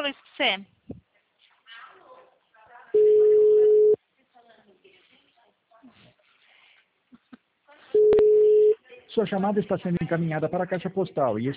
luz pra você. Sua chamada está sendo encaminhada para a caixa postal e